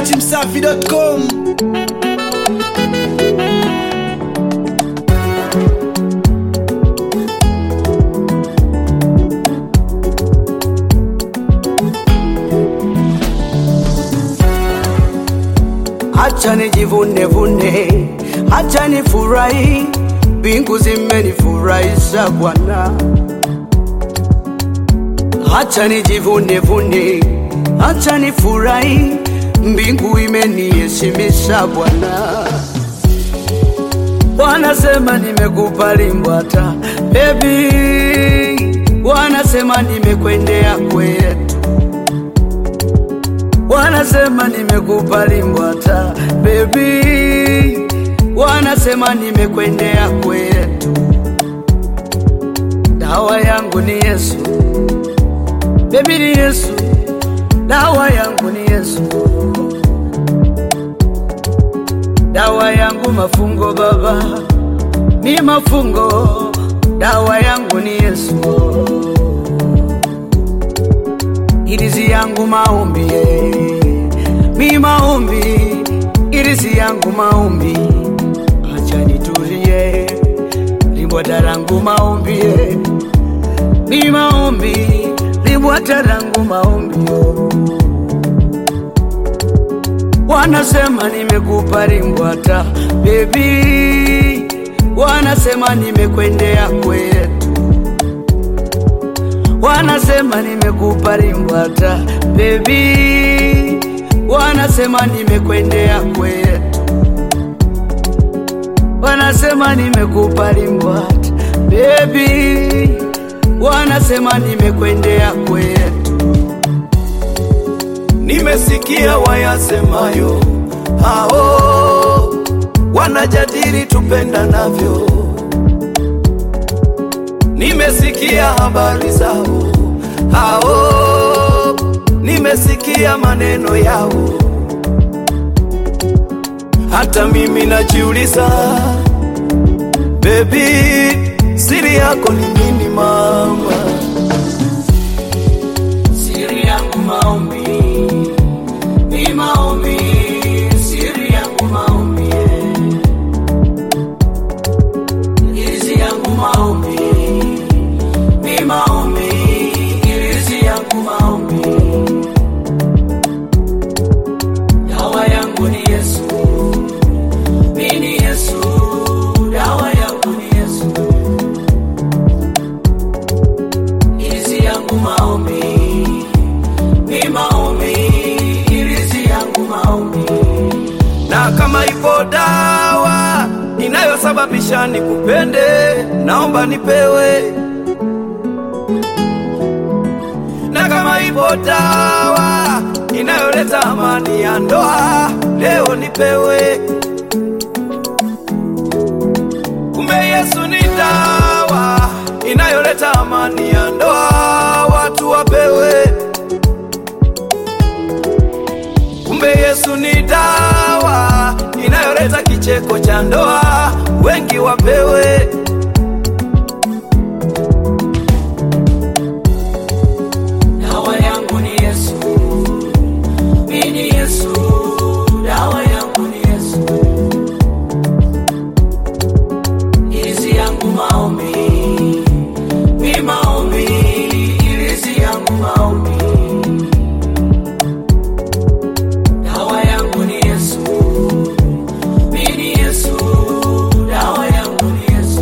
datimsafi.com. Acha nijivune vune, acha nifurahi, mbingu zimenifurahisha Bwana. Acha nijivune vune, acha nifurahi, mbingu imeniheshimisha Bwana. Wanasema nimekubali Mbwata, baby, wanasema nimekwendea kwetu. Wanasema nimekubali Mbwata, baby, wanasema nimekwendea kwetu. Dawa yangu ni Yesu, baby, ni Yesu. Dawa yangu ni Yesu, dawa yangu mafungo baba, mi mafungo. Dawa yangu ni Yesu, irizi yangu maombi, mi maombi, irizi yangu maombi. Acha nitulie, Mbwata langu maombi, mi maombi, Mbwata langu maombi. Wanasema nimekubali Mbwata, baby, wanasema nimekwendea kwetu. Wanasema nimekubali Mbwata, baby, wanasema nimekwendea kwetu. Wanasema nimekubali Mbwata, baby, wanasema nimekwendea kwetu. Nimesikia wayasemayo hao, wanajadili tupenda navyo. Nimesikia habari zao hao, nimesikia maneno yao. Hata mimi najiuliza, baby, siri yako ni nini mama? Siri yangu maombi, mi maombi, siri yangu maombi, irizi yangu maombi, mi maombi, irizi yangu maombi. Dawa yangu ni Yesu, mi ni Yesu. Dawa yangu ni Yesu, irizi yangu maombi, mi maombi, irizi yangu maombi. Na kama ipo dawa inayosababisha nikupende, naomba nipewe. Na kama ipo dawa inayoleta amani ya ndoa, leo nipewe. Kumbe Yesu ni dawa inayoleta amani ya ndoa, watu wapewe. Kumbe Yesu ni dawa inayoleta kicheko cha ndoa, wengi wapewe. Dawa yangu ni Yesu, mi ni Yesu. Dawa yangu ni Yesu, irizi yangu maombi, mi maombi, irizi yangu maombi. Dawa yangu ni Yesu, mi ni Yesu. Dawa yangu ni Yesu,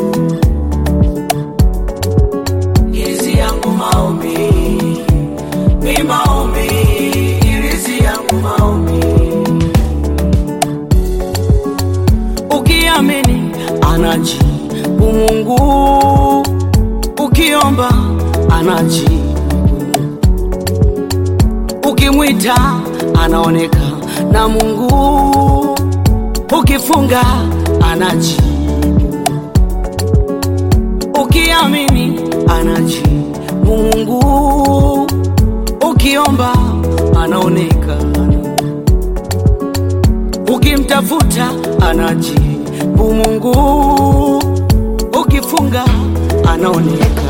irizi yangu maombi, mi maombi, irizi yangu maombi. Ukiamini anajibu Mungu, ukiomba anajibu, ukimwita anaoneka na Mungu, ukifunga anajibu. Ukiamini anajibu Mungu, ukiomba anaonekana, ukimtafuta anajibu Mungu, ukifunga anaonekana.